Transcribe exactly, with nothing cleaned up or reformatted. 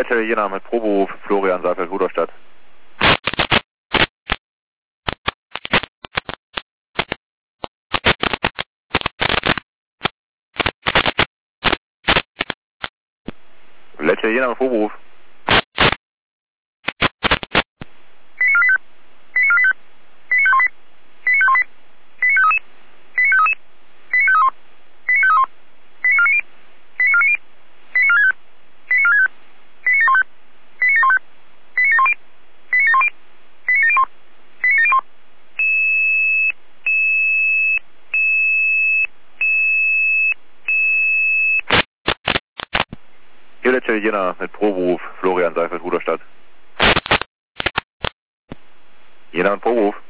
Letter Jena mit Proberuf, Florian Seifert, Rudolstadt. Letter Jena mit Proberuf. Letter Jena mit Proberuf, Florian Seifert, Rudolstadt. Jena mit Proberuf.